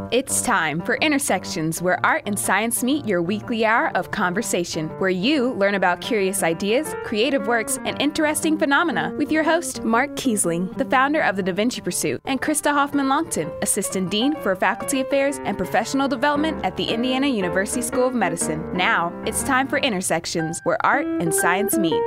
It's time for Intersections, where art and science meet, your weekly hour of conversation, where you learn about curious ideas, creative works, and interesting phenomena with your host, Mark Kiesling, the founder of the Da Vinci Pursuit, and Krista Hoffman-Longton, Assistant Dean for Faculty Affairs and Professional Development at the Indiana University School of Medicine. Now, it's time for Intersections, where art and science meet.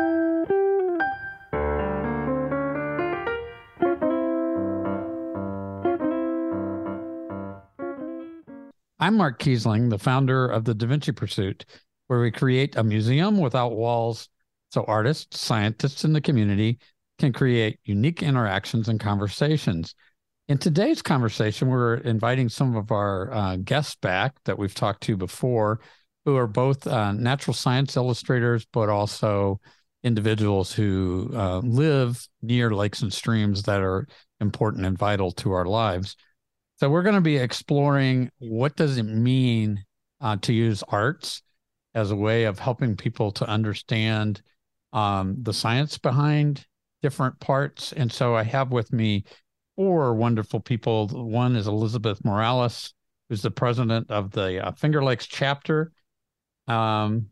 I'm Mark Kiesling, the founder of the Da Vinci Pursuit, where we create a museum without walls so artists, scientists, and the community can create unique interactions and conversations. In today's conversation, we're inviting some of our guests back that we've talked to before, who are both natural science illustrators, but also individuals who live near lakes and streams that are important and vital to our lives. So we're going to be exploring what does it mean to use arts as a way of helping people to understand the science behind different parts. And so I have with me four wonderful people. One is Elizabeth Morales, who's the president of the Finger Lakes chapter and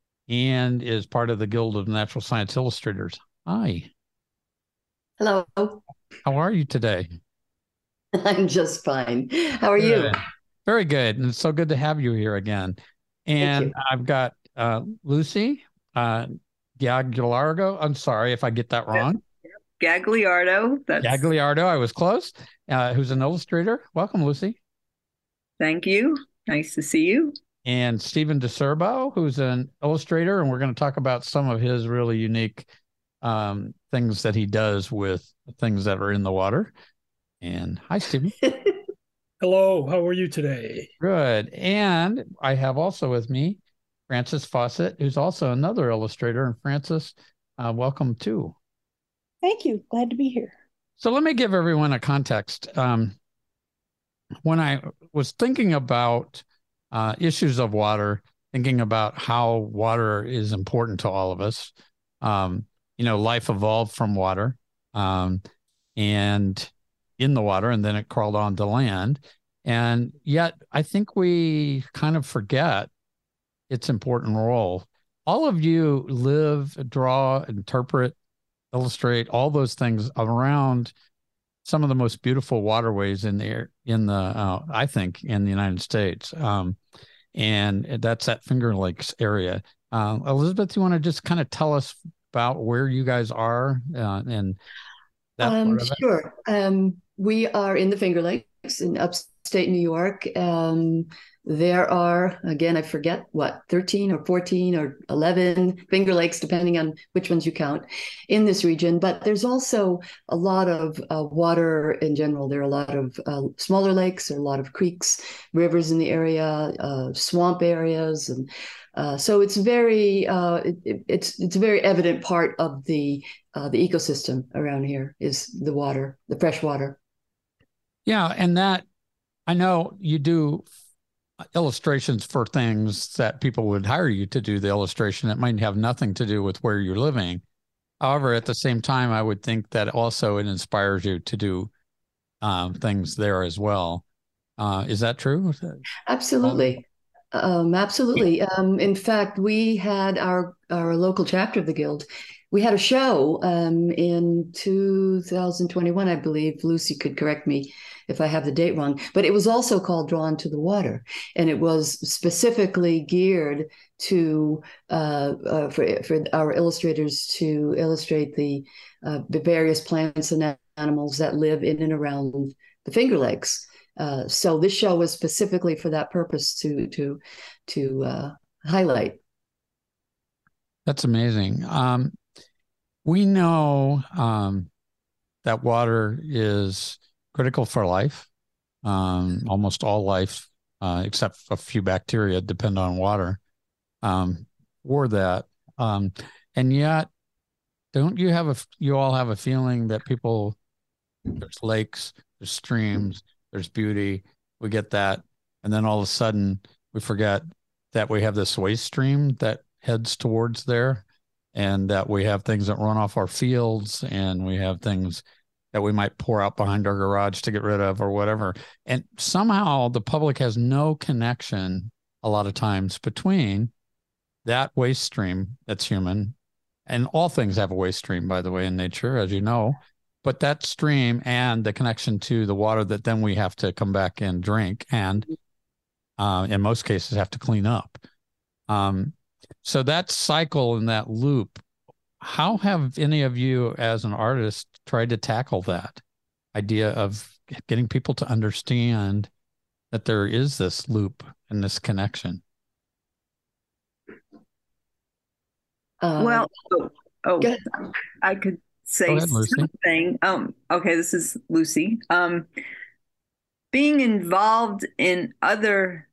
is part of the Guild of Natural Science Illustrators. Hi. Hello. How are you today? I'm just fine. How are you? Very good. And it's so good to have you here again. And I've got Lucy Gagliardo. I'm sorry if I get that wrong. Gagliardo. Gagliardo. I was close. Who's an illustrator. Welcome, Lucy. Thank you. Nice to see you. And Stephen DeSerbo, who's an illustrator. And we're going to talk about some of his really unique things that he does with things that are in the water. And hi, Stephen. Hello. How are you today? Good. And I have also with me Frances Fawcett, who's also another illustrator. And Frances, welcome too. Thank you. Glad to be here. So let me give everyone a context. When I was thinking about issues of water, thinking about how water is important to all of us, life evolved from water and in the water, and then it crawled onto land. And yet I think we kind of forget its important role. All of you live, draw, interpret, illustrate, all those things around some of the most beautiful waterways I think in the United States. And that's that Finger Lakes area. Elizabeth, you want to just kind of tell us about where you guys are and that part of it? Sure. We are in the Finger Lakes in upstate New York. There are, again, I forget 13 or 14 or 11 Finger Lakes, depending on which ones you count in this region. But there's also a lot of water in general. There are a lot of smaller lakes, there are a lot of creeks, rivers in the area, swamp areas. And so it's very, it's a very evident part of the ecosystem around here is the water, the fresh water. Yeah, and that I know you do illustrations for things that people would hire you to do the illustration. It might have nothing to do with where you're living. However, at the same time, I would think that also it inspires you to do things there as well. Is that true? Absolutely. Absolutely. In fact, we had our local chapter of the Guild. We had a show in 2021, I believe. Lucy could correct me if I have the date wrong, but it was also called Drawn to the Water. And it was specifically geared to for our illustrators to illustrate the various plants and animals that live in and around the Finger Lakes. So this show was specifically for that purpose to highlight. That's amazing. We know that water is critical for life. Almost all life, except a few bacteria, depend on water for that. And yet, don't you all have a feeling that there's lakes, there's streams, there's beauty, we get that. And then all of a sudden we forget that we have this waste stream that heads towards there, and that we have things that run off our fields, and we have things that we might pour out behind our garage to get rid of or whatever. And somehow the public has no connection a lot of times between that waste stream that's human, and all things have a waste stream, by the way, in nature, as you know, but that stream and the connection to the water that then we have to come back and drink and in most cases have to clean up. So that cycle and that loop, how have any of you as an artist tried to tackle that idea of getting people to understand that there is this loop and this connection? Well, I could say something. Okay, this is Lucy. Being involved in other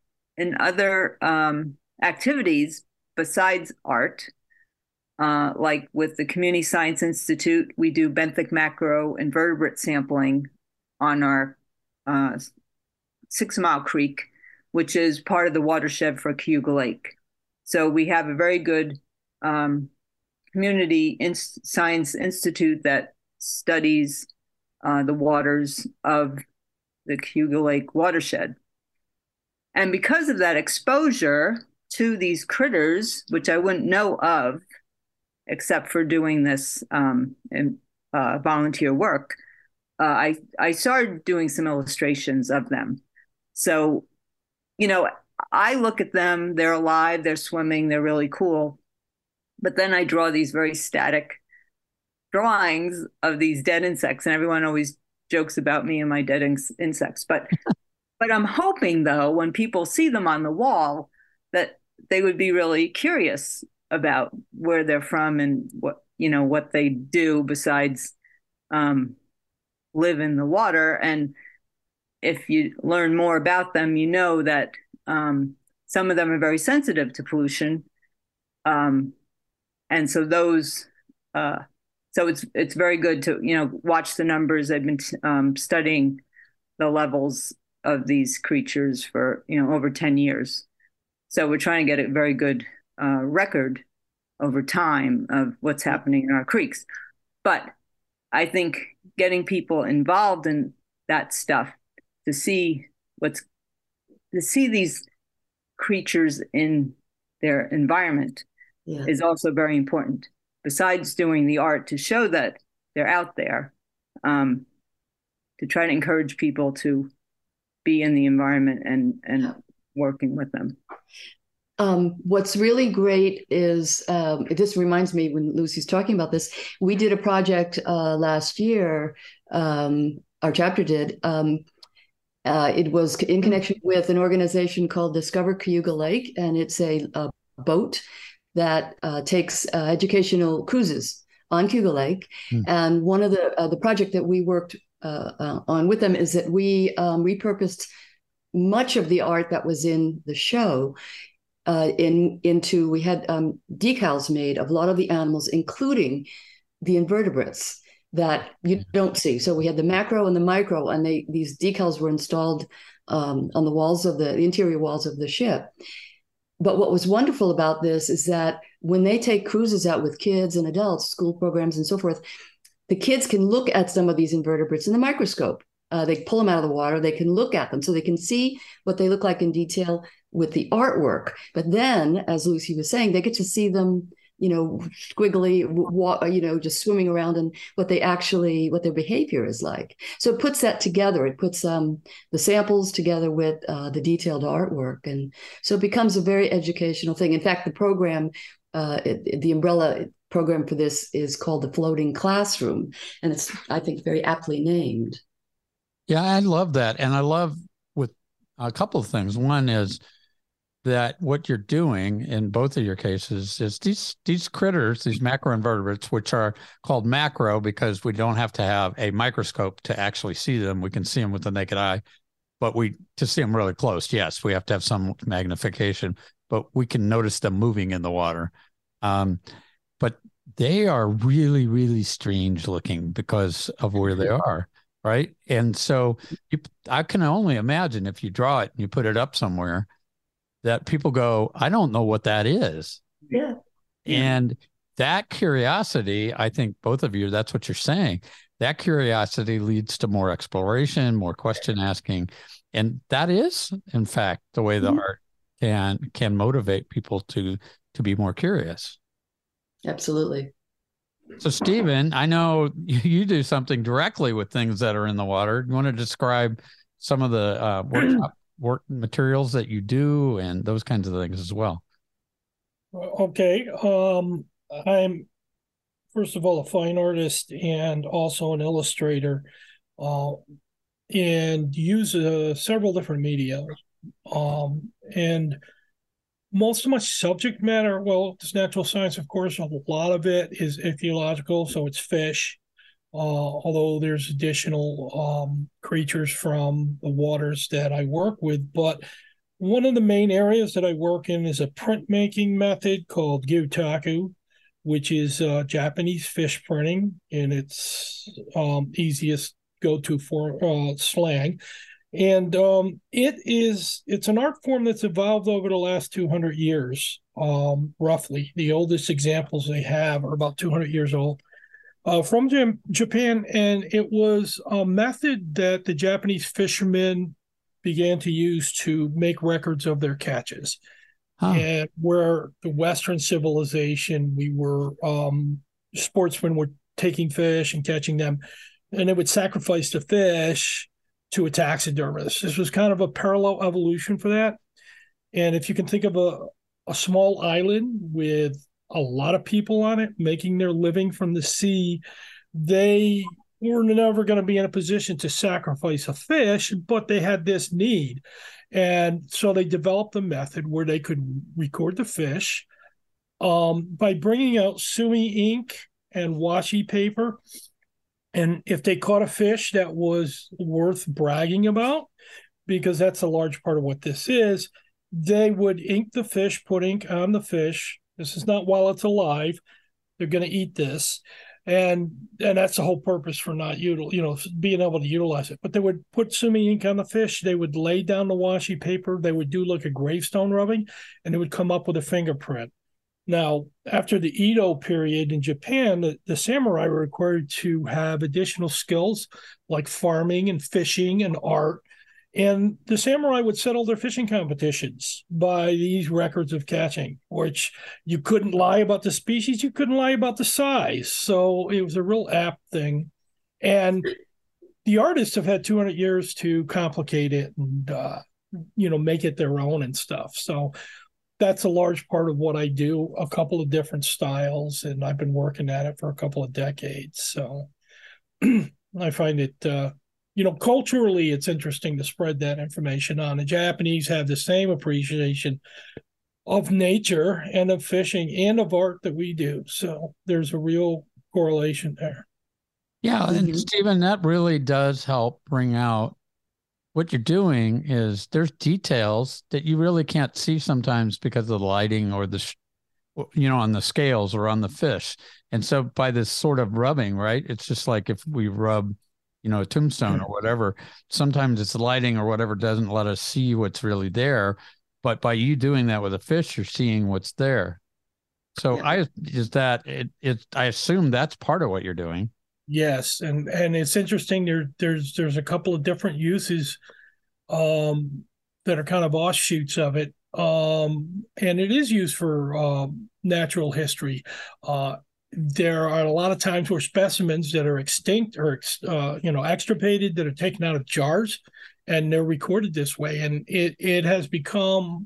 activities besides art, like with the Community Science Institute, we do benthic macro invertebrate sampling on our 6 Mile Creek, which is part of the watershed for Cayuga Lake. So we have a very good Community Science Institute that studies the waters of the Cayuga Lake watershed. And because of that exposure to these critters, which I wouldn't know of except for doing this volunteer work, I started doing some illustrations of them. So, I look at them, they're alive, they're swimming, they're really cool. But then I draw these very static drawings of these dead insects, and everyone always jokes about me and my dead insects. But I'm hoping, though, when people see them on the wall, that they would be really curious about where they're from and what they do besides live in the water. And if you learn more about them, you know that some of them are very sensitive to pollution. And so so it's very good to, watch the numbers. I've been studying the levels of these creatures for, over 10 years. So we're trying to get a very good record over time of what's happening in our creeks. But I think getting people involved in that stuff to see these creatures in their environment is also very important. Besides doing the art to show that they're out there, to try to encourage people to be in the environment and working with them. What's really great is, this reminds me when Lucy's talking about this, we did a project last year, our chapter did. It was in connection with an organization called Discover Cayuga Lake, and it's a boat that takes educational cruises on Cayuga Lake. And one of the project that we worked on with them is that we repurposed much of the art that was in the show we had decals made of a lot of the animals, including the invertebrates that you don't see. So we had the macro and the micro, and these decals were installed on the walls of the interior walls of the ship. But what was wonderful about this is that when they take cruises out with kids and adults, school programs and so forth, the kids can look at some of these invertebrates in the microscope. They pull them out of the water, they can look at them, so they can see what they look like in detail with the artwork. But then, as Lucy was saying, they get to see them, squiggly, just swimming around, and what their behavior is like. So it puts that together. It puts the samples together with the detailed artwork. And so it becomes a very educational thing. In fact, the program, the umbrella program for this is called the Floating Classroom. And it's, I think, very aptly named. Yeah, I love that. And I love with a couple of things. One is that what you're doing in both of your cases is these critters, these macroinvertebrates, which are called macro because we don't have to have a microscope to actually see them. We can see them with the naked eye, but to see them really close, yes, we have to have some magnification, but we can notice them moving in the water. But they are really, really strange looking because of where they are. Right. And so I can only imagine if you draw it and you put it up somewhere that people go, I don't know what that is. Yeah. And that curiosity, I think both of you, that's what you're saying. that curiosity leads to more exploration, more question asking. And that is, in fact, the way the art can motivate people to be more curious. Absolutely. So, Stephen, I know you do something directly with things that are in the water. You want to describe some of the work materials that you do and those kinds of things as well? Okay. I'm, first of all, a fine artist and also an illustrator, and use several different media. And most of my subject matter, well, it's natural science, of course. A lot of it is ichthyological, so it's fish. Although there's additional creatures from the waters that I work with. But one of the main areas that I work in is a printmaking method called gyutaku, which is Japanese fish printing in its easiest go-to for slang. And it's an art form that's evolved over the last 200 years, roughly. The oldest examples they have are about 200 years old. From Japan, and it was a method that the Japanese fishermen began to use to make records of their catches. And where the Western civilization, we were sportsmen were taking fish and catching them, and they would sacrifice the fish to a taxidermist. This was kind of a parallel evolution for that. And if you can think of a small island with a lot of people on it making their living from the sea, they were never going to be in a position to sacrifice a fish, but they had this need. And so they developed a method where they could record the fish by bringing out sumi ink and washi paper. And if they caught a fish that was worth bragging about, because that's a large part of what this is, they would ink the fish, put ink on the fish. This is not while it's alive. They're going to eat this. And that's the whole purpose for not being able to utilize it. But they would put sumi ink on the fish. They would lay down the washi paper. They would do like a gravestone rubbing, and they would come up with a fingerprint. Now, after the Edo period in Japan, the samurai were required to have additional skills like farming and fishing and art. And the samurai would settle their fishing competitions by these records of catching, which you couldn't lie about the species, you couldn't lie about the size. So it was a real apt thing. And the artists have had 200 years to complicate it and, make it their own and stuff. So that's a large part of what I do, a couple of different styles, and I've been working at it for a couple of decades. So I find it, culturally, it's interesting to spread that information on. The Japanese have the same appreciation of nature and of fishing and of art that we do. So there's a real correlation there. Yeah. And Stephen, that really does help bring out what you're doing is there's details that you really can't see sometimes because of the lighting or on the scales or on the fish. And so by this sort of rubbing, right, it's just like if we rub, a tombstone or whatever, sometimes it's the lighting or whatever doesn't let us see what's really there. But by you doing that with a fish, you're seeing what's there. So yeah. I assume that's part of what you're doing. Yes, and it's interesting. There's a couple of different uses that are kind of offshoots of it, and it is used for natural history. There are a lot of times where specimens that are extinct or extirpated that are taken out of jars, and they're recorded this way, and it has become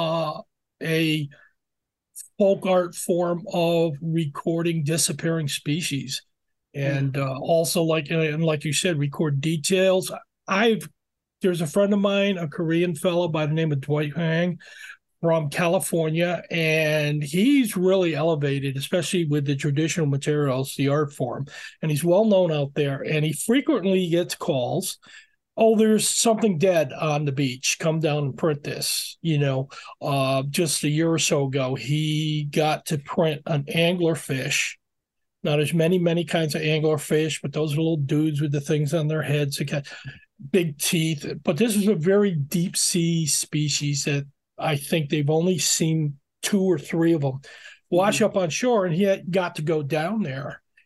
a folk art form of recording disappearing species. And also, like you said, record details. There's a friend of mine, a Korean fellow by the name of Dwight Hang from California, and he's really elevated, especially with the traditional materials, the art form. And he's well known out there, and he frequently gets calls. Oh, there's something dead on the beach. Come down and print this. Just a year or so ago, he got to print an anglerfish. Now, there's many kinds of anglerfish, but those are little dudes with the things on their heads that got big teeth. But this is a very deep sea species that I think they've only seen 2 or 3 of them wash up on shore, and he got to go down there.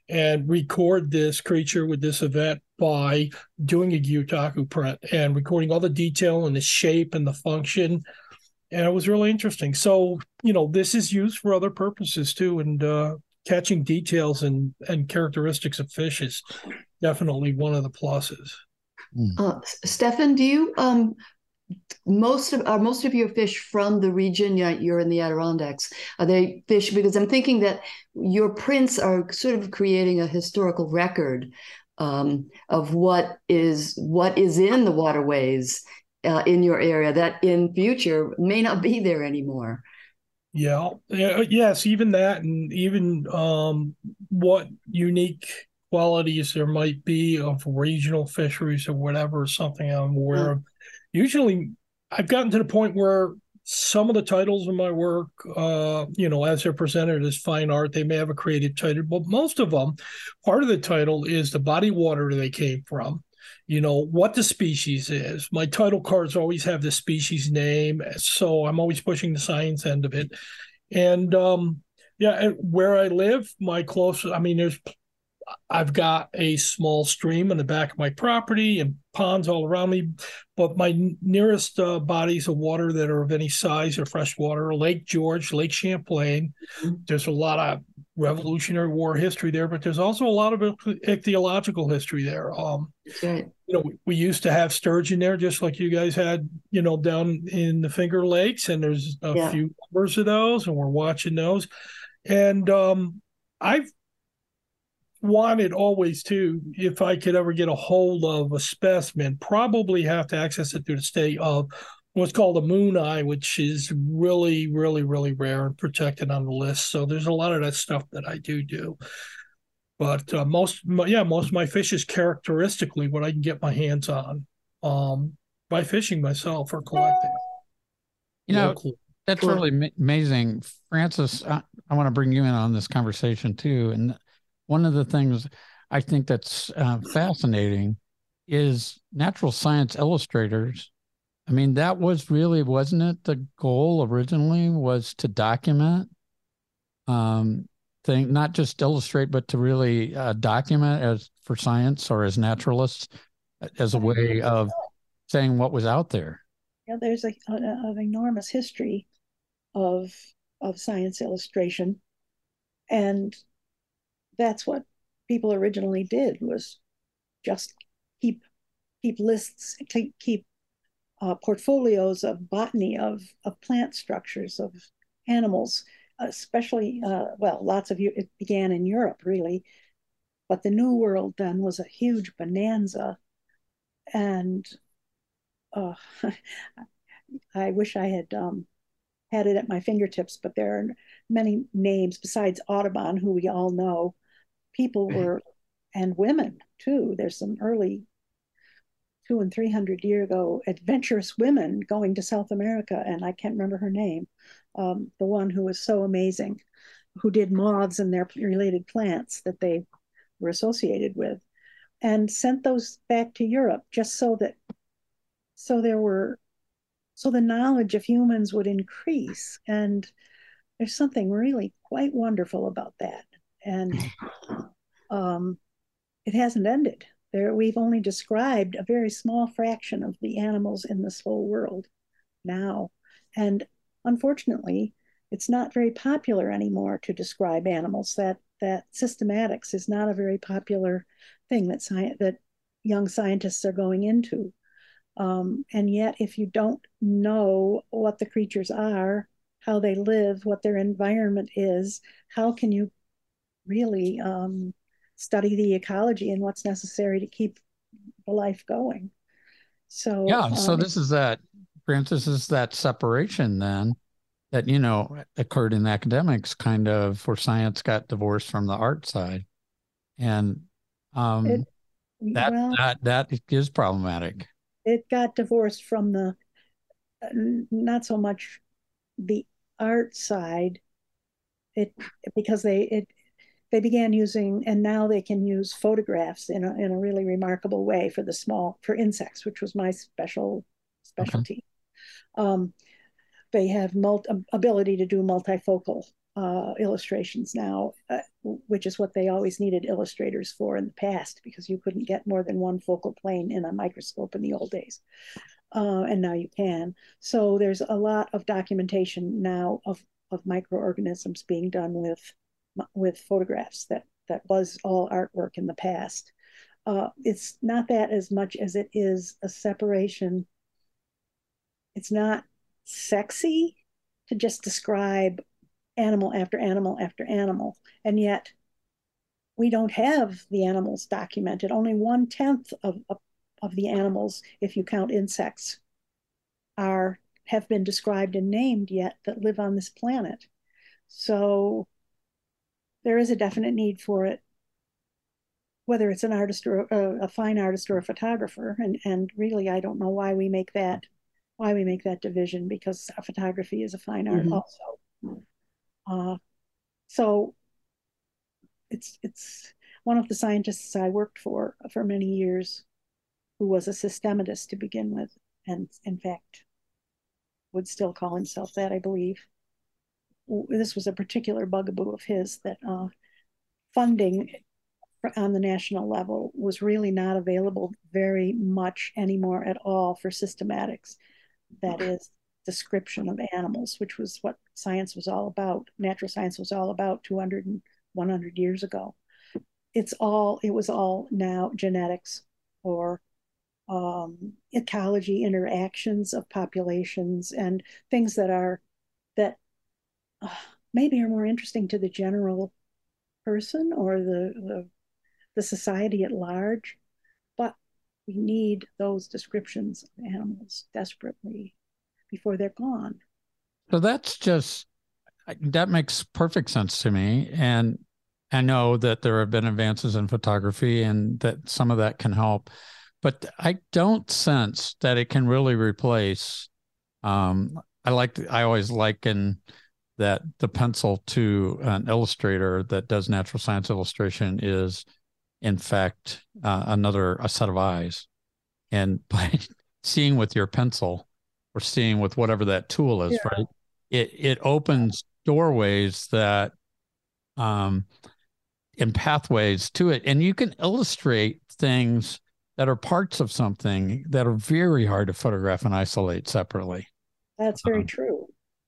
and record this creature with this event by doing a Gyutaku print and recording all the detail and the shape and the function. And it was really interesting. So, this is used for other purposes too. And catching details and characteristics of fish is definitely one of the pluses. Stefan, do you most of your fish from the region? You're in the Adirondacks. Are they fish? Because I'm thinking that your prints are sort of creating a historical record of what is in the waterways in your area that in future may not be there anymore. Yeah. Yes, even that, and even what unique qualities there might be of regional fisheries or whatever, something I'm aware of. Usually, I've gotten to the point where some of the titles of my work, as they're presented as fine art, they may have a creative title, but most of them, part of the title is the body water they came from, what the species is. My title cards always have the species name, so I'm always pushing the science end of it. And where I live, I've got a small stream in the back of my property and ponds all around me, but my nearest bodies of water that are of any size are freshwater: Lake George, Lake Champlain. There's a lot of Revolutionary War history there, but there's also a lot of ichthyological history there. Right. We used to have sturgeon there, just like you guys had, down in the Finger Lakes, and there's a few numbers of those, and we're watching those. And I've wanted always to, if I could ever get a hold of a specimen, probably have to access it through the state of what's called a moon eye, which is really, really, really rare and protected on the list. So there's a lot of that stuff that I do. But most of my fish is characteristically what I can get my hands on by fishing myself or collecting. That's really amazing. Francis, I want to bring you in on this conversation too. And one of the things I think that's fascinating is natural science illustrators. I mean, that was really, wasn't it the goal originally, was to document not just illustrate, but to really document as for science or as naturalists as a way of saying what was out there. Yeah, there's an enormous history of science illustration, and that's what people originally did, was just keep lists, keep portfolios of botany, of plant structures, of animals, especially, lots of it began in Europe, really. But the New World then was a huge bonanza. And I wish I had had it at my fingertips, but there are many names besides Audubon, who we all know. People were, and women too. There's some early 200 and 300 years ago adventurous women going to South America, and I can't remember her name. The one who was so amazing, who did moths and their related plants that they were associated with, and sent those back to Europe just so the knowledge of humans would increase. And there's something really quite wonderful about that. And it hasn't ended. We've only described a very small fraction of the animals in this whole world now. And unfortunately, it's not very popular anymore to describe animals. That systematics is not a very popular thing that young scientists are going into. And yet, if you don't know what the creatures are, how they live, what their environment is, how can you really study the ecology and what's necessary to keep the life going? So so this is that, Francis, is that separation then that occurred in academics, kind of, where science got divorced from the art side, and that is problematic. It got divorced from the not so much the art side, because they began using, and now they can use photographs in a really remarkable way for insects, which was my specialty. Okay. They have ability to do multifocal illustrations now, which is what they always needed illustrators for in the past, because you couldn't get more than one focal plane in a microscope in the old days. And now you can. So there's a lot of documentation now of microorganisms being done with photographs that was all artwork in the past. It's not that as much as it is a separation. It's not sexy to just describe animal after animal after animal. And yet we don't have the animals documented. Only 1/10 of the animals, if you count insects, have been described and named yet that live on this planet. So there is a definite need for it, whether it's an artist or a fine artist or a photographer. And really, I don't know why we make that division, because photography is a fine art also. So it's one of the scientists I worked for many years, who was a systematist to begin with, and in fact would still call himself that, I believe. This was a particular bugaboo of his, that funding on the national level was really not available very much anymore at all for systematics. That is, description of animals, which was what science was all about. Natural science was all about 200 and 100 years ago. It was all now genetics or ecology, interactions of populations, and things that maybe are more interesting to the general person or the society at large. But we need those descriptions of animals desperately before they're gone. So that makes perfect sense to me. And I know that there have been advances in photography and that some of that can help, but I don't sense that it can really replace. I always liken that the pencil to an illustrator that does natural science illustration is, in fact, a set of eyes. And by seeing with your pencil or seeing with whatever that tool is, right, it opens doorways that and pathways to it. And you can illustrate things that are parts of something that are very hard to photograph and isolate separately. That's very true.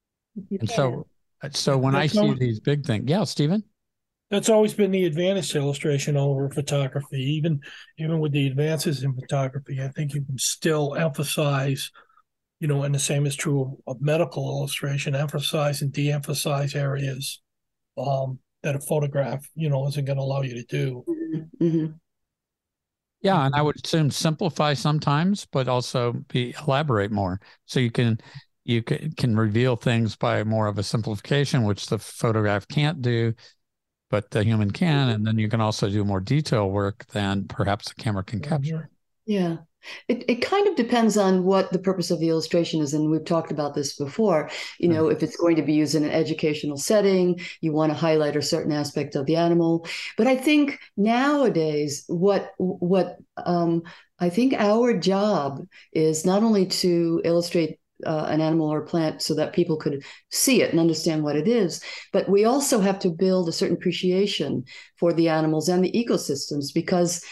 So when I see these big things, yeah, Stephen? That's always been the advantage to illustration over photography. Even with the advances in photography, I think you can still emphasize, and the same is true of medical illustration, emphasize and de-emphasize areas that a photograph, isn't going to allow you to do. Mm-hmm. Yeah, and I would assume simplify sometimes, but also elaborate more. So you can reveal things by more of a simplification, which the photograph can't do, but the human can. And then you can also do more detail work than perhaps the camera can capture. Yeah. It kind of depends on what the purpose of the illustration is. And we've talked about this before. If it's going to be used in an educational setting, you want to highlight a certain aspect of the animal. But I think nowadays, what I think our job is not only to illustrate an animal or plant so that people could see it and understand what it is, but we also have to build a certain appreciation for the animals and the ecosystems, because,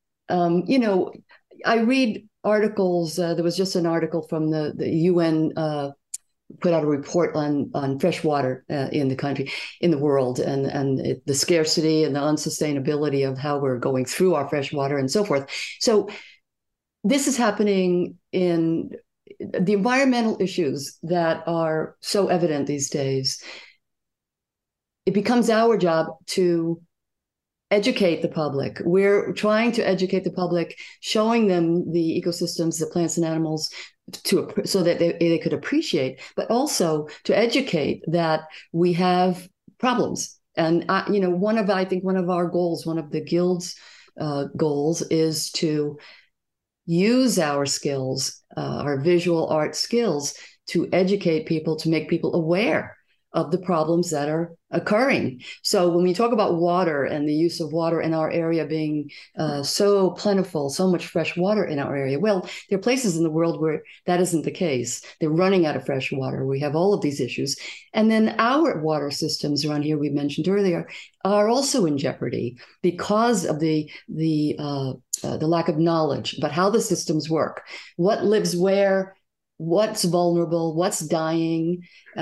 I read articles. There was just an article from the UN put out a report on fresh water in the country, in the world, and the scarcity and the unsustainability of how we're going through our fresh water and so forth. So this is happening in the environmental issues that are so evident these days. It becomes our job to educate the public. We're trying to educate the public, showing them the ecosystems, the plants and animals, so that they could appreciate, but also to educate that we have problems. And one of our goals, one of the Guild's goals, is to use our skills, our visual art skills, to educate people, to make people aware of the problems that are occurring. So when we talk about water and the use of water in our area being so plentiful, so much fresh water in our area, well, there are places in the world where that isn't the case. They're running out of fresh water. We have all of these issues. And then our water systems around here, we mentioned earlier, are also in jeopardy because of the lack of knowledge about how the systems work, what lives where, what's vulnerable, what's dying.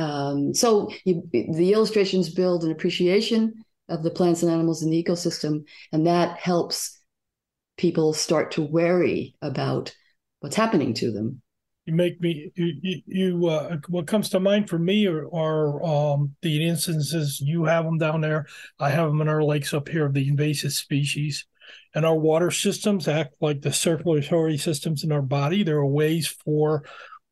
The illustrations build an appreciation of the plants and animals in the ecosystem, and that helps people start to worry about what's happening to them. You make me, what comes to mind for me are the instances, you have them down there, I have them in our lakes up here, of the invasive species. And our water systems act like the circulatory systems in our body. There are ways for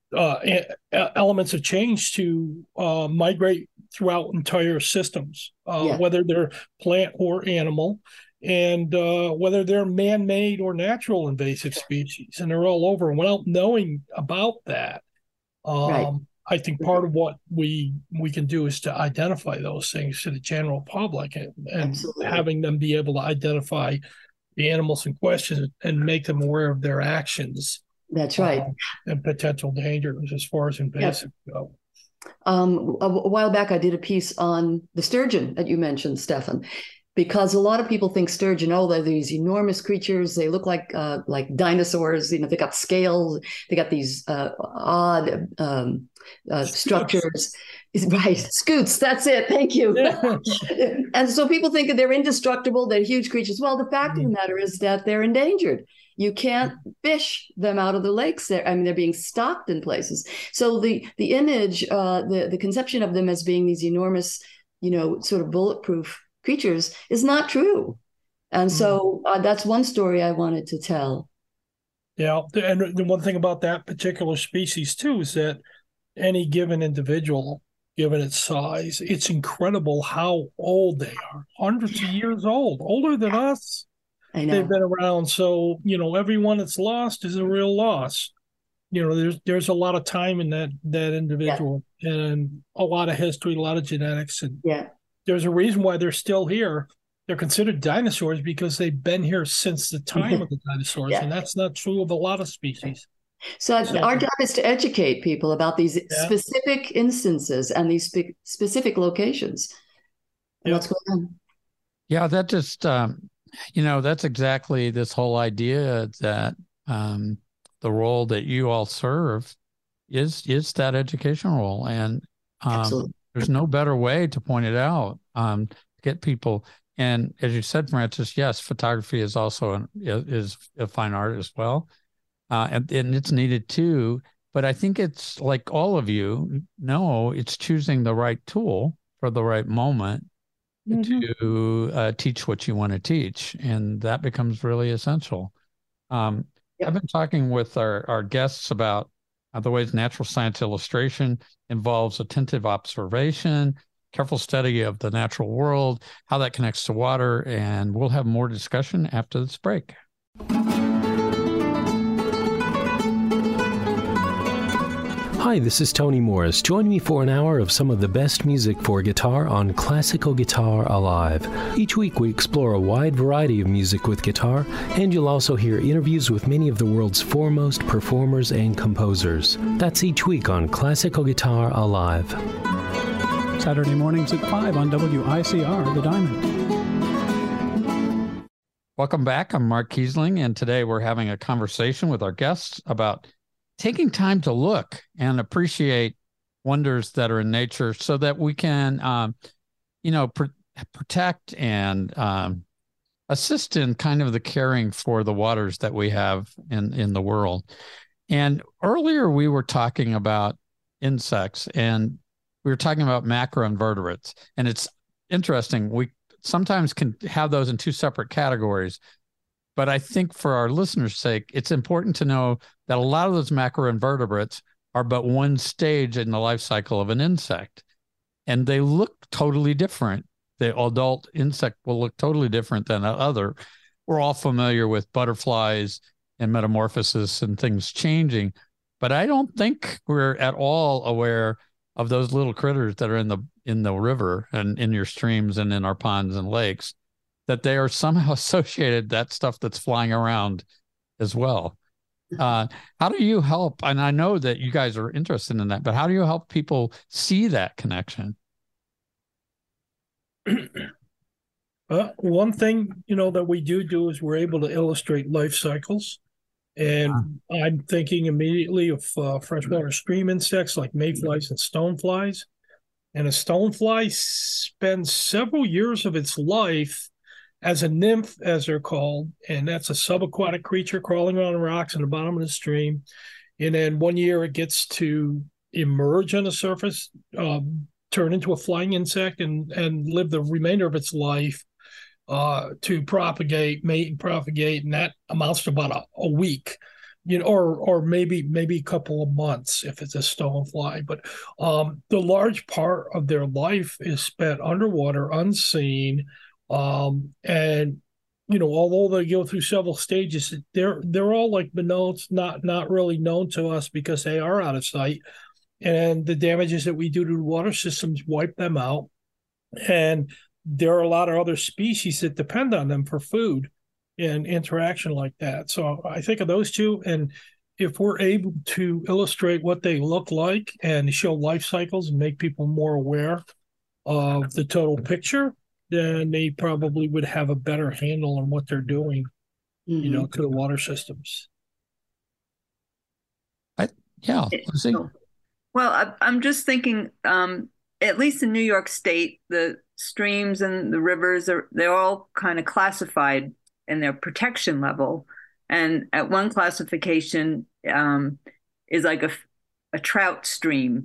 elements of change to migrate throughout entire systems, whether they're plant or animal, and whether they're man-made or natural invasive species, and they're all over. And without knowing about that, I think part of what we can do is to identify those things to the general public, and having them be able to identify the animals in question and make them aware of their actions. That's right. And potential dangers as far as invasive go. A while back, I did a piece on the sturgeon that you mentioned, Stefan, because a lot of people think sturgeon, they're these enormous creatures. They look like dinosaurs. They got scales. They got these odd structures. Right, scoots. That's it. Thank you. And so people think that they're indestructible. They're huge creatures. Well, the fact of the matter is that they're endangered. You can't fish them out of the lakes. They're being stocked in places. So the image, the conception of them as being these enormous, sort of bulletproof creatures is not true. And so that's one story I wanted to tell. Yeah, and the one thing about that particular species too is that any given individual, given its size, it's incredible how old they are. Hundreds of years old, older than us. I know. They've been around. So, every one that's lost is a real loss. There's a lot of time in that individual, and a lot of history, a lot of genetics. And there's a reason why they're still here. They're considered dinosaurs because they've been here since the time of the dinosaurs. And that's not true of a lot of species. So our job is to educate people about these specific instances and these specific locations. And what's going on? Yeah, that just... that's exactly this whole idea that the role that you all serve is that educational role. And there's no better way to point it out, to get people. And as you said, Frances, yes, photography is also is a fine art as well. And it's needed too. But I think it's like all of you know, it's choosing the right tool for the right moment to teach what you want to teach. And that becomes really essential. I've been talking with our guests about the ways natural science illustration involves attentive observation, careful study of the natural world, how that connects to water, and we'll have more discussion after this break. Hi, this is Tony Morris. Join me for an hour of some of the best music for guitar on Classical Guitar Alive. Each week we explore a wide variety of music with guitar, and you'll also hear interviews with many of the world's foremost performers and composers. That's each week on Classical Guitar Alive. Saturday mornings at 5 on WICR, The Diamond. Welcome back. I'm Mark Kiesling, and today we're having a conversation with our guests about taking time to look and appreciate wonders that are in nature so that we can, protect and assist in kind of the caring for the waters that we have in the world. And earlier we were talking about insects, and we were talking about macroinvertebrates. And it's interesting. We sometimes can have those in two separate categories. But I think for our listeners' sake, it's important to know that a lot of those macroinvertebrates are but one stage in the life cycle of an insect. And they look totally different. The adult insect will look totally different than the other. We're all familiar with butterflies and metamorphosis and things changing. But I don't think we're at all aware of those little critters that are in the river and in your streams and in our ponds and lakes, that they are somehow associated, that stuff that's flying around as well. How do you help? And I know that you guys are interested in that, but how do you help people see that connection? One thing, that we do is we're able to illustrate life cycles. And I'm thinking immediately of freshwater stream insects like mayflies and stoneflies. And a stonefly spends several years of its life as a nymph, as they're called, and that's a subaquatic creature crawling on rocks in the bottom of the stream. And then one year it gets to emerge on the surface, turn into a flying insect, and live the remainder of its life to propagate, mate, and propagate, and that amounts to about a week, or maybe a couple of months if it's a stonefly. But the large part of their life is spent underwater, unseen, and although they go through several stages, they're all like monodes, not really known to us because they are out of sight, and the damages that we do to the water systems wipe them out. And there are a lot of other species that depend on them for food and interaction like that. So I think of those two, and if we're able to illustrate what they look like and show life cycles and make people more aware of the total picture, then they probably would have a better handle on what they're doing, to the water systems. Yeah. Let's see. Well, I'm just thinking, at least in New York State, the streams and the rivers they're all kind of classified in their protection level. And at one classification is like a trout stream,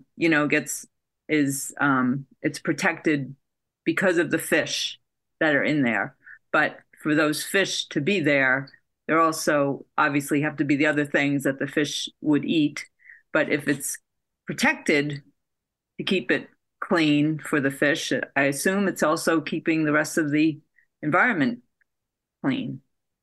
it's protected because of the fish that are in there. But for those fish to be there, there also obviously have to be the other things that the fish would eat. But if it's protected to keep it clean for the fish, I assume it's also keeping the rest of the environment clean.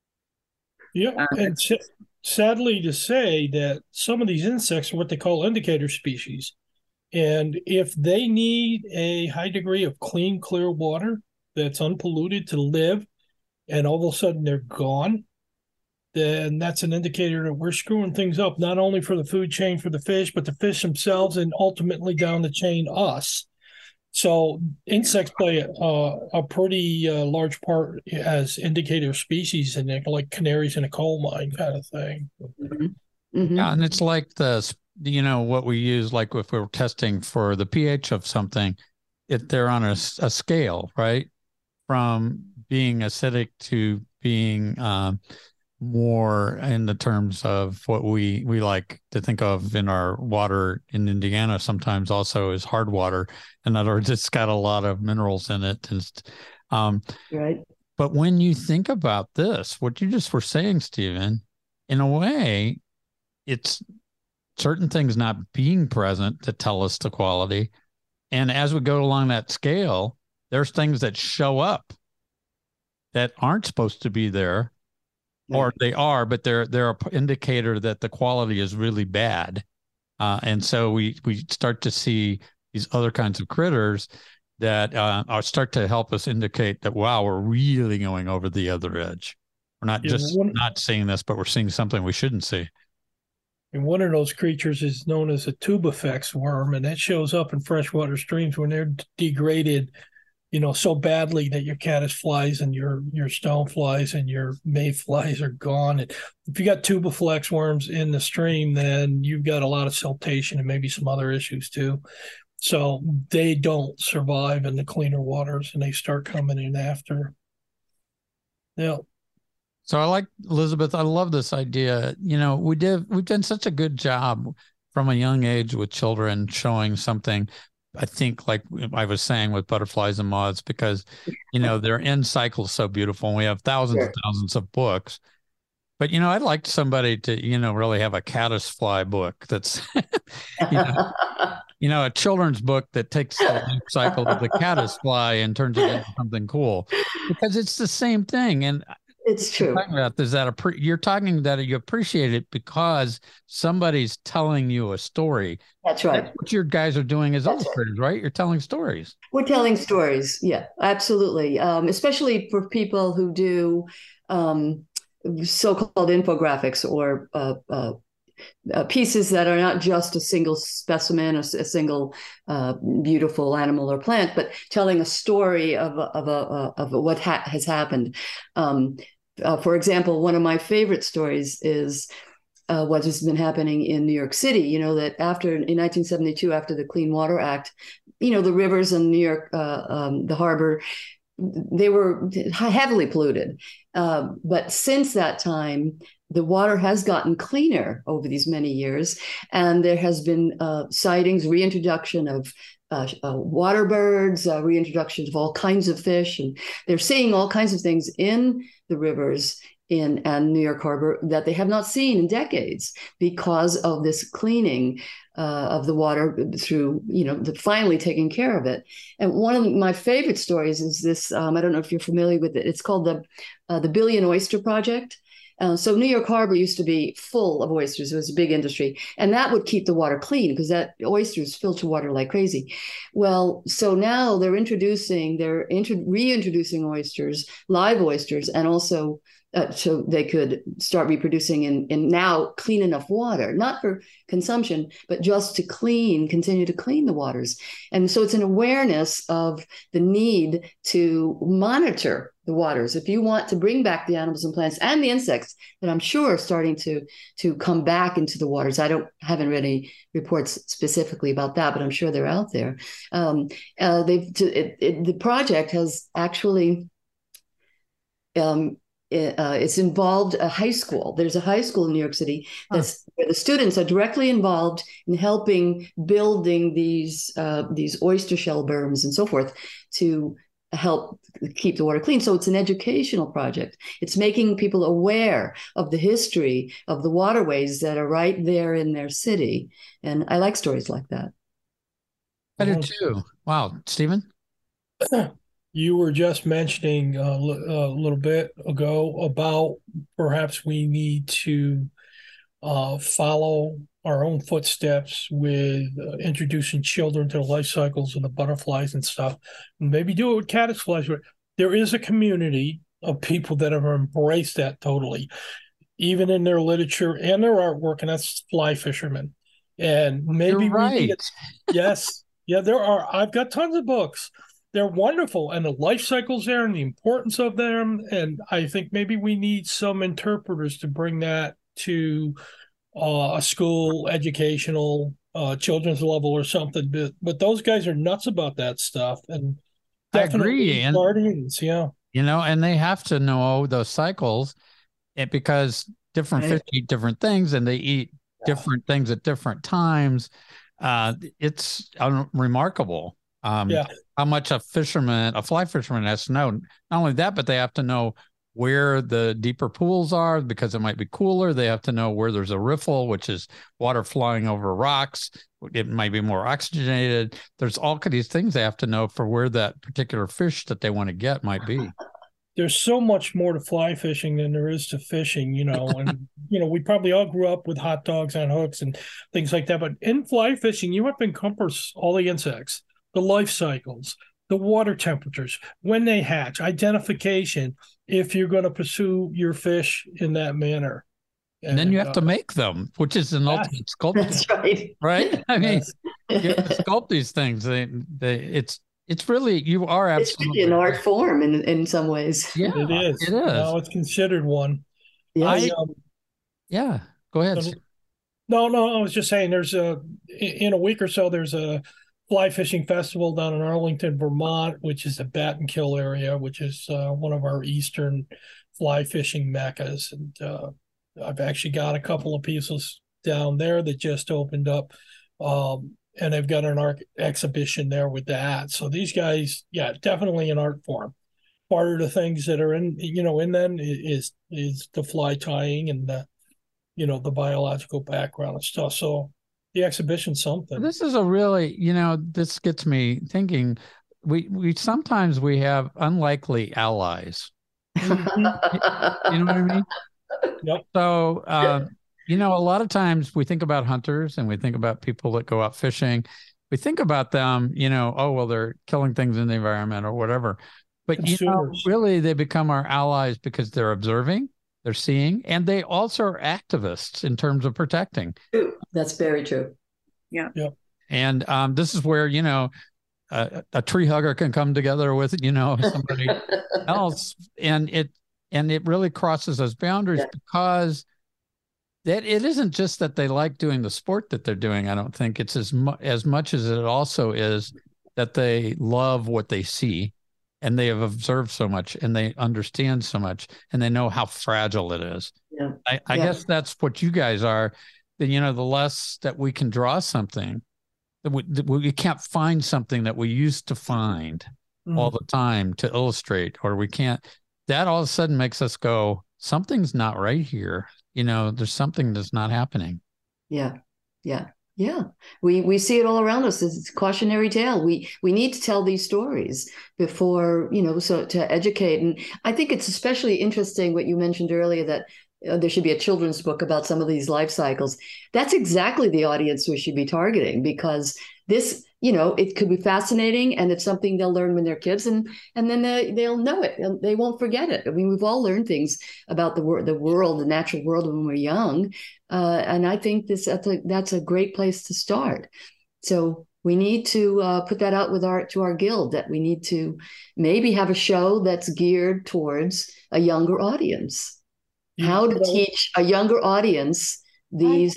Yeah, and sadly to say that some of these insects are what they call indicator species. And if they need a high degree of clean, clear water that's unpolluted to live, and all of a sudden they're gone, then that's an indicator that we're screwing things up, not only for the food chain for the fish, but the fish themselves, and ultimately down the chain, us. So insects play a pretty large part as indicator species, and like canaries in a coal mine kind of thing. Mm-hmm. Yeah, and it's like what we use, like if we're testing for the pH of something, they're on a scale, right? From being acidic to being more in the terms of what we like to think of in our water in Indiana sometimes also is hard water. In other words, it's got a lot of minerals in it. And, right. But when you think about this, what you just were saying, Stephen, in a way, it's certain things not being present that tell us the quality. And as we go along that scale, there's things that show up that aren't supposed to be there. Or they are, but they're an indicator that the quality is really bad. And so we start to see these other kinds of critters that start to help us indicate that, wow, we're really going over the other edge. We're not not seeing this, but we're seeing something we shouldn't see. And one of those creatures is known as a tubifex worm, and that shows up in freshwater streams when they're degraded so badly that your caddisflies and your stoneflies and your mayflies are gone. And if you got tubifex worms in the stream, then you've got a lot of siltation and maybe some other issues too. So they don't survive in the cleaner waters, and they start coming in after. Yeah. So I like, Elizabeth, I love this idea. We've done such a good job from a young age with children showing something. I think, like I was saying, with butterflies and moths, because, their end cycle is so beautiful. And we have thousands and thousands of books. But, I'd like somebody to, really have a caddisfly book that's, a children's book that takes the life cycle of the caddisfly and turns it into something cool, because it's the same thing. And It's true. Talking about is that you're talking that you appreciate it because somebody's telling you a story. That's right. That's what your guys are doing as illustrators, right? You're telling stories. We're telling stories. Yeah, absolutely. Especially for people who do so-called infographics or pieces that are not just a single specimen, a single beautiful animal or plant, but telling a story of what has happened. For example, one of my favorite stories is what has been happening in New York City. You know, that in 1972, after the Clean Water Act, you know, the rivers in New York, the harbor, they were heavily polluted. But since that time, the water has gotten cleaner over these many years, and there has been sightings, reintroduction of water birds, reintroduction of all kinds of fish, and they're seeing all kinds of things in the rivers and New York Harbor that they have not seen in decades because of this cleaning of the water through, you know, finally taking care of it. And one of my favorite stories is this. I don't know if you're familiar with it. It's called the Billion Oyster Project. So New York Harbor used to be full of oysters. It was a big industry, and that would keep the water clean because that oysters filter water like crazy. Well, so now they're reintroducing oysters, live oysters, and also so they could start reproducing in now clean enough water, not for consumption, but just to continue to clean the waters. And so it's an awareness of the need to monitor the waters. If you want to bring back the animals and plants and the insects that I'm sure are starting to come back into the waters. Haven't read any reports specifically about that, but I'm sure they're out there. The project has actually it's involved a high school. There's a high school in New York City where the students are directly involved in helping building these oyster shell berms and so forth to help keep the water clean. So it's an educational project. It's making people aware of the history of the waterways that are right there in their city. And I like stories like that. I do too. Wow. Stephen? You were just mentioning a little bit ago about perhaps we need to follow our own footsteps with introducing children to the life cycles of the butterflies and stuff. Maybe do it with caddisflies. There is a community of people that have embraced that totally, even in their literature and their artwork, and that's fly fishermen. And maybe You're right. Yes. Yeah, there are. I've got tons of books. They're wonderful, and the life cycles there and the importance of them. And I think maybe we need some interpreters to bring that to a school, educational, children's level or something. But those guys are nuts about that stuff. And I agree. And guardians, yeah. You know, and they have to know those cycles because different fish eat different things and they eat different things at different times. It's remarkable. How much a fly fisherman has to know. Not only that, but they have to know where the deeper pools are because it might be cooler. They have to know where there's a riffle, which is water flowing over rocks. It might be more oxygenated. There's all of these things they have to know for where that particular fish that they want to get might be. There's so much more to fly fishing than there is to fishing, you know, and, you know, we probably all grew up with hot dogs on hooks and things like that. But in fly fishing, you have to encompass all the insects, the life cycles, the water temperatures, when they hatch, identification, if you're going to pursue your fish in that manner. And then you have to make them, which is an ultimate sculpture. That's right. Right? I mean, you have to sculpt these things. It's really, you are absolutely. It's an art form in some ways. Yeah, it is. It is. No, it's considered one. Yes. Yeah, go ahead. No, I was just saying in a week or so, there's a fly fishing festival down in Arlington, Vermont, which is the Battenkill area, which is one of our eastern fly fishing meccas. And I've actually got a couple of pieces down there that just opened up. And they've got an art exhibition there with that. So these guys, definitely an art form. Part of the things that are in them is the fly tying and the biological background and stuff. So the exhibition's something. This is a really, this gets me thinking. We sometimes we have unlikely allies. You know what I mean? Yep. So, a lot of times we think about hunters and we think about people that go out fishing. We think about them, oh, well, they're killing things in the environment or whatever. But, really, they become our allies because they're observing, they're seeing, and they also are activists in terms of protecting. That's very true. Yeah. Yep. And this is where, a tree hugger can come together with, somebody else. And it really crosses those boundaries because that it isn't just that they like doing the sport that they're doing. I don't think it's as much as it also is that they love what they see and they have observed so much and they understand so much and they know how fragile it is. Yeah. I guess that's what you guys are. The less that we can draw something, that we can't find something that we used to find all the time to illustrate, or we can't, that all of a sudden makes us go, something's not right here. There's something that's not happening. Yeah. We see it all around us. It's a cautionary tale. We need to tell these stories before, so to educate. And I think it's especially interesting what you mentioned earlier, that there should be a children's book about some of these life cycles. That's exactly the audience we should be targeting, because this, it could be fascinating, and it's something they'll learn when they're kids, and then they'll know it. They won't forget it. I mean, we've all learned things about the world, the natural world, when we're young, and I think that's a great place to start. So we need to put that out to our guild, that we need to maybe have a show that's geared towards a younger audience. How to teach a younger audience these.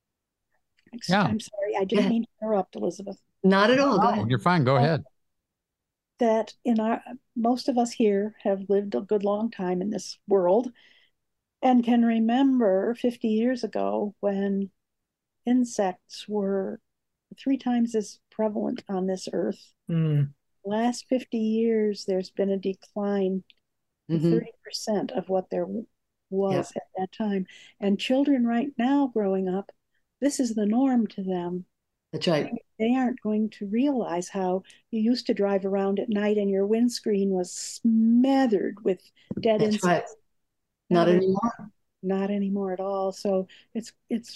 I'm sorry, I didn't mean to interrupt, Elizabeth. Not at all. Go ahead. You're fine. Go ahead. That most of us here have lived a good long time in this world and can remember 50 years ago when insects were 3 times as prevalent on this earth. Last 50 years, there's been a decline to 30% of what there was at that time. And children right now growing up, this is the norm to them. That's right. They aren't going to realize how you used to drive around at night and your windscreen was smothered with dead insects. Right. Not anymore. Not anymore at all. So it's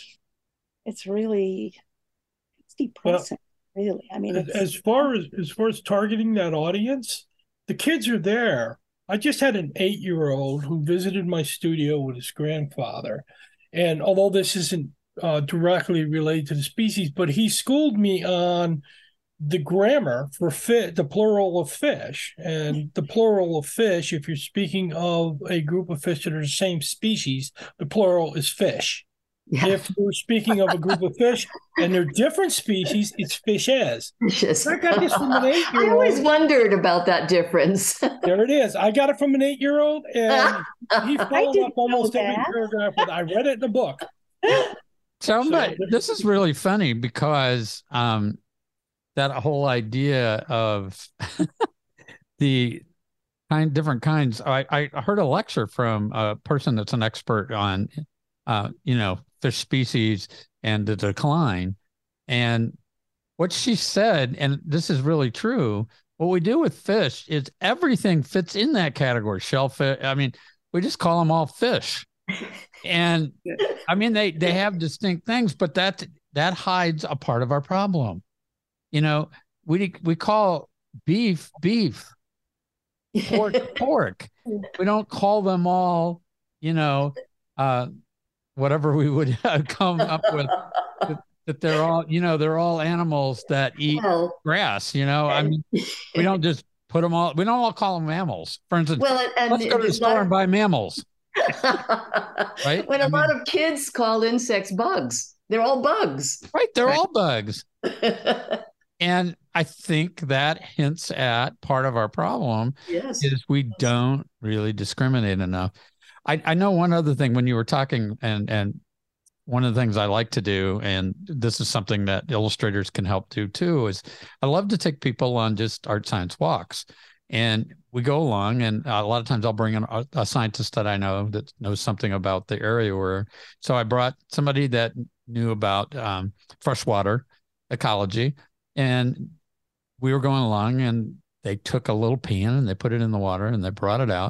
really, it's depressing. Really, I mean, as far as targeting that audience, the kids are there. I just had an 8-year-old who visited my studio with his grandfather, and although this isn't directly related to the species, but he schooled me on the grammar for the plural of fish. And the plural of fish, if you're speaking of a group of fish that are the same species, the plural is fish. Yeah. If you're speaking of a group of fish and they're different species, it's fishes. I got this from an 8-year-old. I always wondered about that difference. There it is. I got it from an 8-year-old, and he followed up almost every paragraph. I read it in the book. So this is really funny because that whole idea of the different kinds. I heard a lecture from a person that's an expert on fish species and the decline. And what she said, and this is really true, what we do with fish is everything fits in that category. Shellfish. I mean, we just call them all fish. And I mean, they have distinct things, but that hides a part of our problem. We call beef, pork. We don't call them all, whatever we would come up with, that they're all animals that eat grass. I mean, we don't just put them all. We don't all call them mammals. For instance, let's go to the store and buy mammals. Right? When a lot of kids call insects bugs, they're all bugs. Right? They're all bugs. And I think that hints at part of our problem is we don't really discriminate enough. I know one other thing when you were talking, and one of the things I like to do, and this is something that illustrators can help do too, is I love to take people on just art science walks. And we go along, and a lot of times I'll bring in a scientist that I know that knows something about the area so I brought somebody that knew about freshwater ecology, and we were going along, and they took a little pan and they put it in the water and they brought it out.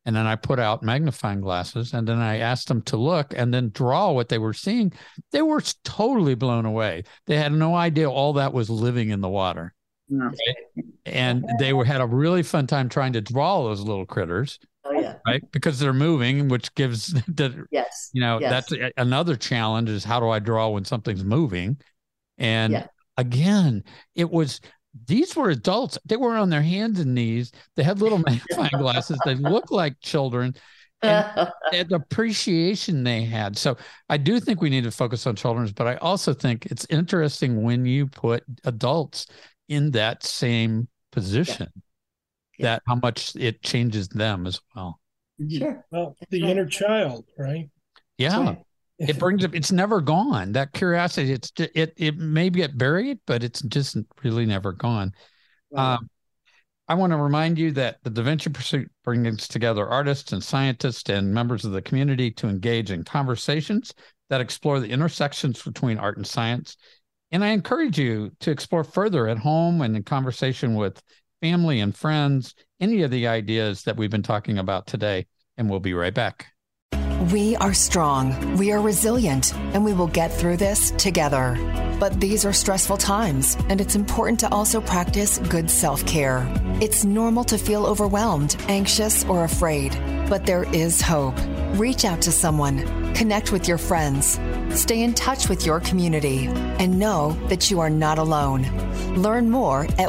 And then I put out magnifying glasses, and then I asked them to look and then draw what they were seeing. They were totally blown away. They had no idea all that was living in the water. No. Right? And they had a really fun time trying to draw those little critters. Oh yeah. Right. Because they're moving, which gives yes. That's another challenge, is how do I draw when something's moving? And again, these were adults. They were on their hands and knees. They had little magnifying glasses. They looked like children. And the appreciation they had. So I do think we need to focus on children's, but I also think it's interesting when you put adults in that same position, that how much it changes them as well. Sure. Well, the inner child, right? Yeah. Right. It brings up, it's never gone. That curiosity, it may get buried, but it's just really never gone. Right. I want to remind you that the Da Vinci Pursuit brings together artists and scientists and members of the community to engage in conversations that explore the intersections between art and science. And I encourage you to explore further at home and in conversation with family and friends, any of the ideas that we've been talking about today. And we'll be right back. We are strong, we are resilient, and we will get through this together. But these are stressful times, and it's important to also practice good self-care. It's normal to feel overwhelmed, anxious, or afraid, but there is hope. Reach out to someone, connect with your friends, stay in touch with your community, and know that you are not alone. Learn more at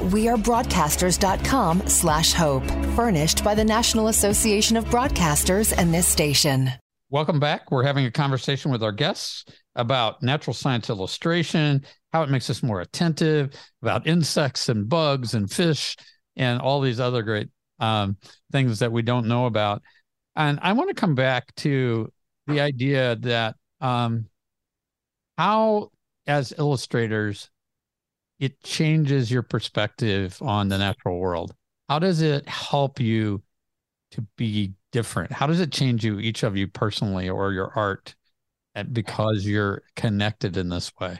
wearebroadcasters.com/hope, furnished by the National Association of Broadcasters and this station. Welcome back. We're having a conversation with our guests about natural science illustration, how it makes us more attentive, about insects and bugs and fish and all these other great things that we don't know about. And I want to come back to the idea that how, as illustrators, it changes your perspective on the natural world. How does it help you to be different? How does it change you, each of you personally, or your art, because you're connected in this way?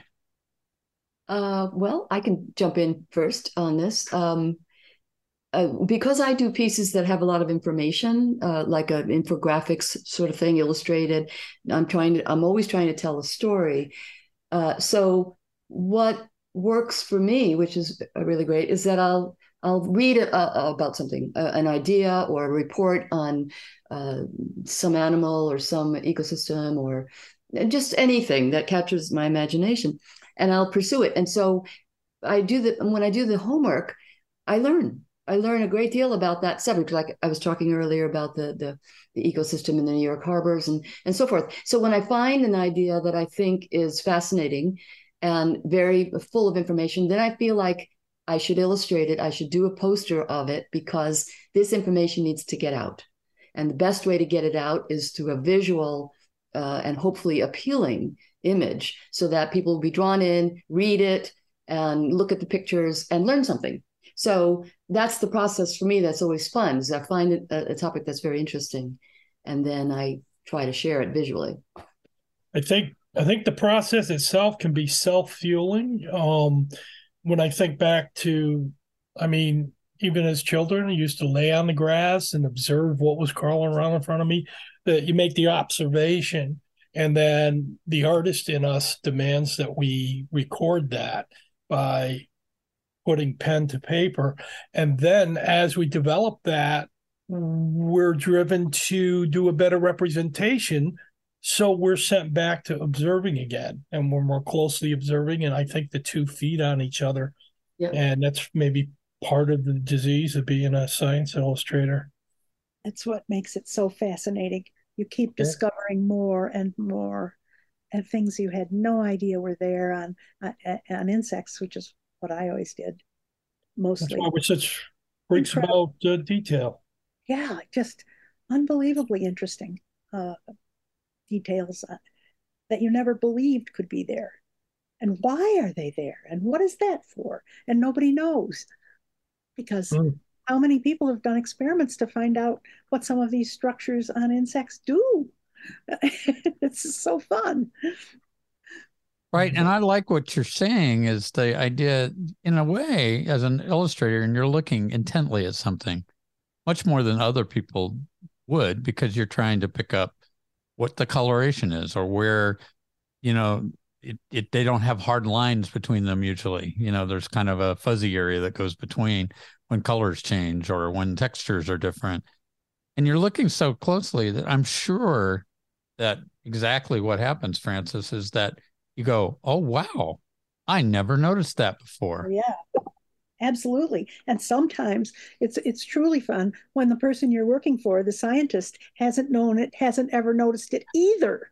Well, I can jump in first on this. Because I do pieces that have a lot of information, like an infographics sort of thing, illustrated, I'm always trying to tell a story. So what works for me, which is really great, is that I'll read about something, an idea or a report on some animal or some ecosystem or just anything that captures my imagination, and I'll pursue it. And so when I do the homework, I learn a great deal about that subject. Like I was talking earlier about the ecosystem in the New York harbors and so forth. So when I find an idea that I think is fascinating and very full of information, then I feel like I should illustrate it. I should do a poster of it, because this information needs to get out. And the best way to get it out is through a visual and hopefully appealing image, so that people will be drawn in, read it, and look at the pictures and learn something. So that's the process for me. That's always fun, is I find a topic that's very interesting, and then I try to share it visually. I think the process itself can be self-fueling. When I think back to, even as children, I used to lay on the grass and observe what was crawling around in front of me. That you make the observation, and then the artist in us demands that we record that by putting pen to paper. And then as we develop that, we're driven to do a better representation. So we're sent back to observing again, and we're more closely observing. And I think the two feed on each other. Yep. And that's maybe part of the disease of being a science illustrator. That's what makes it so fascinating. You keep discovering more and more, and things you had no idea were there on insects, which is what I always did mostly. That's why we're such freaks about detail. Yeah, just unbelievably interesting details that you never believed could be there. And why are they there? And what is that for? And nobody knows, because how many people have done experiments to find out what some of these structures on insects do? It's so fun. Right. And I like what you're saying is the idea, in a way, as an illustrator, and you're looking intently at something much more than other people would, because you're trying to pick up what the coloration is, or where, they don't have hard lines between them usually. There's kind of a fuzzy area that goes between when colors change or when textures are different. And you're looking so closely that I'm sure that exactly what happens, Frances, is that you go, oh, wow, I never noticed that before. Yeah, absolutely. And sometimes it's truly fun when the person you're working for, the scientist, hasn't ever noticed it either.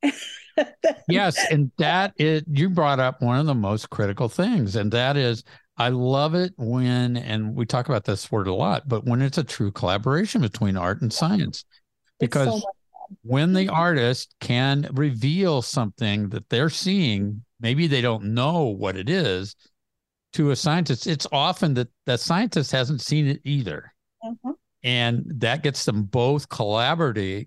Yes, and you brought up one of the most critical things, and that is, I love it when, and we talk about this word a lot, but when it's a true collaboration between art and science, because when the artist can reveal something that they're seeing, maybe they don't know what it is, to a scientist, it's often that the scientist hasn't seen it either. Mm-hmm. And that gets them both collaboratively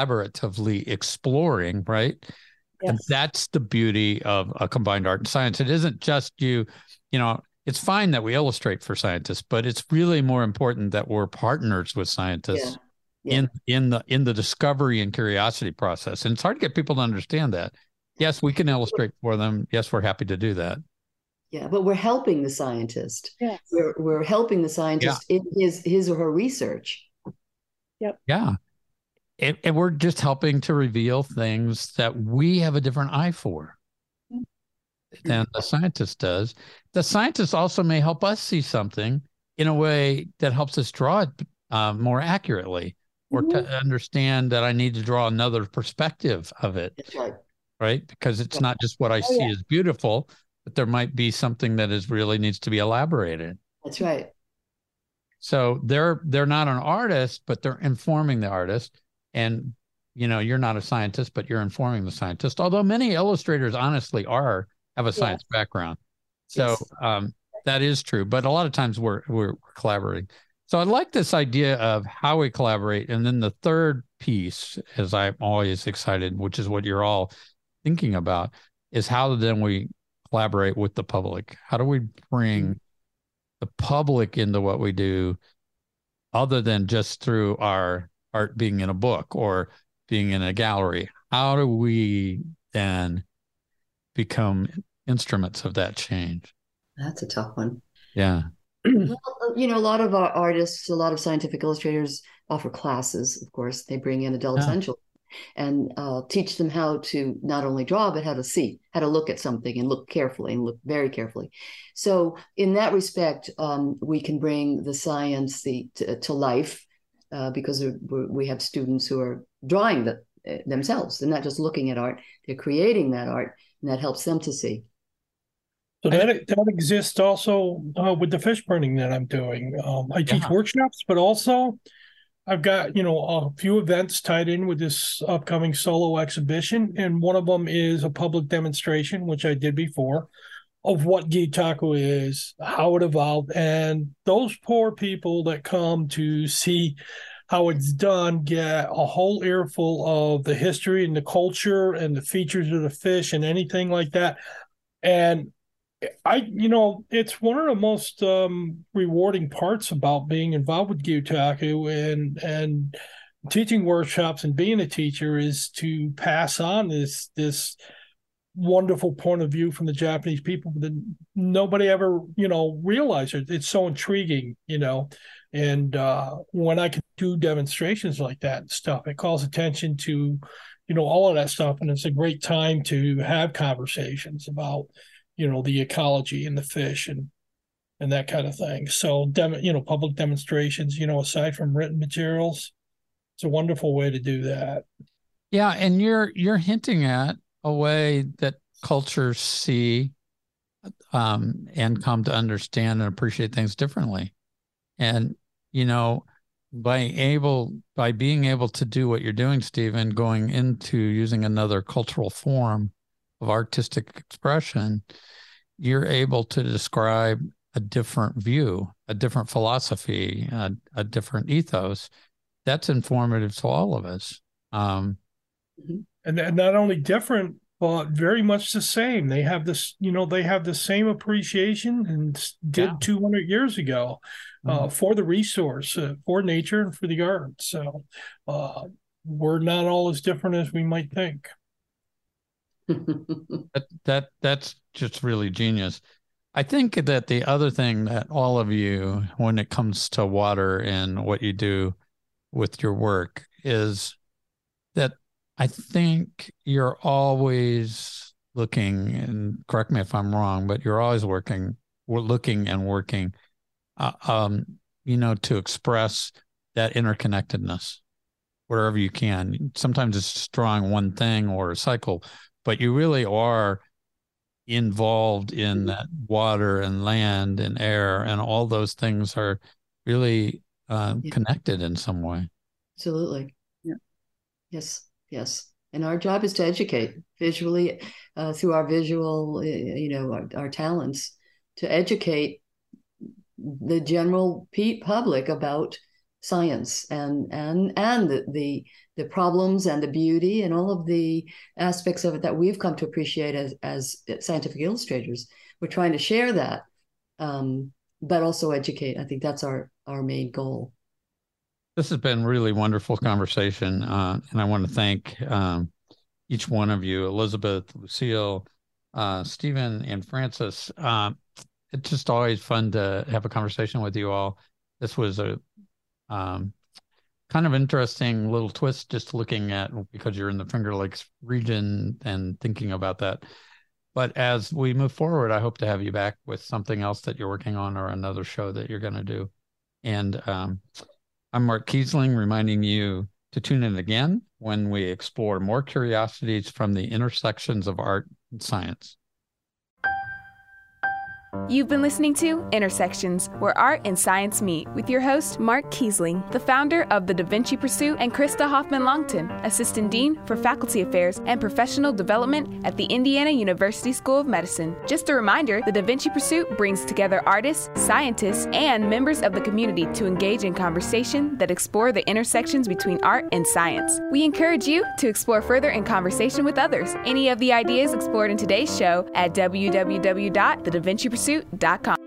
exploring, right? Yes. And that's the beauty of a combined art and science. It isn't just it's fine that we illustrate for scientists, but it's really more important that we're partners with scientists in the discovery and curiosity process. And it's hard to get people to understand that. Yes, we can illustrate for them. Yes, we're happy to do that. Yeah, but we're helping the scientist. Yes. We're helping the scientist in his or her research. Yep. Yeah. And we're just helping to reveal things that we have a different eye for than the scientist does. The scientist also may help us see something in a way that helps us draw it more accurately, or to understand that I need to draw another perspective of it. That's right. Right? Because it's not just what I see is beautiful, but there might be something that really needs to be elaborated. That's right. So they're not an artist, but they're informing the artist. And, you're not a scientist, but you're informing the scientist. Although many illustrators honestly have a science background. So that is true. But a lot of times we're collaborating. So I like this idea of how we collaborate. And then the third piece, as I'm always excited, which is what you're all thinking about, is how then we collaborate with the public. How do we bring the public into what we do, other than just through our art being in a book or being in a gallery? How do we then become instruments of that change? That's a tough one. Yeah. Well, a lot of our artists, a lot of scientific illustrators offer classes. Of course, they bring in adults and children and teach them how to not only draw, but how to see, how to look at something and look carefully and look very carefully. So in that respect, we can bring the science to life because we have students who are drawing themselves. They're not just looking at art, they're creating that art, and that helps them to see. So that exists also with the fish printing that I'm doing. I teach workshops, but also I've got, a few events tied in with this upcoming solo exhibition. And one of them is a public demonstration, which I did before, of what Gitaku is, how it evolved. And those poor people that come to see how it's done get a whole earful of the history and the culture and the features of the fish and anything like that. And it's one of the most rewarding parts about being involved with Gitaku and teaching workshops and being a teacher is to pass on this wonderful point of view from the Japanese people that nobody ever, realized it. It's so intriguing, and when I can do demonstrations like that and stuff, it calls attention to, all of that stuff. And it's a great time to have conversations about the ecology and the fish and that kind of thing. So, public demonstrations, aside from written materials, it's a wonderful way to do that. Yeah. And you're hinting at a way that cultures see and come to understand and appreciate things differently. And, by being able to do what you're doing, Stephen, going into using another cultural form of artistic expression, you're able to describe a different view, a different philosophy, a different ethos. That's informative to all of us. And not only different, very much the same. They have this, they have the same appreciation and did 200 years ago for the resource, for nature, and for the art. So we're not all as different as we might think. That's just really genius. I think that the other thing that all of you, when it comes to water and what you do with your work, is that I think you're always looking, and correct me if I'm wrong, but you're always looking and working, to express that interconnectedness wherever you can. Sometimes it's drawing one thing or a cycle, but you really are involved in that water and land and air, and all those things are really connected in some way. Absolutely. Yeah. Yes. And our job is to educate visually through our visual, our talents, to educate the general public about science and the problems and the beauty and all of the aspects of it that we've come to appreciate as scientific illustrators. We're trying to share that, but also educate. I think that's our main goal. This has been really wonderful conversation, and I want to thank each one of you, Elizabeth, Lucille, Stephen, and Francis. It's just always fun to have a conversation with you all. This was a kind of interesting little twist, just looking at, because you're in the Finger Lakes region and thinking about that. But as we move forward, I hope to have you back with something else that you're working on or another show that you're going to do. And I'm Mark Kiesling, reminding you to tune in again when we explore more curiosities from the intersections of art and science. You've been listening to Intersections, where art and science meet, with your host, Mark Kiesling, the founder of The Da Vinci Pursuit, and Krista Hoffman-Longton, Assistant Dean for Faculty Affairs and Professional Development at the Indiana University School of Medicine. Just a reminder, The Da Vinci Pursuit brings together artists, scientists, and members of the community to engage in conversation that explore the intersections between art and science. We encourage you to explore further in conversation with others. Any of the ideas explored in today's show at www.thedavincipursuit.com.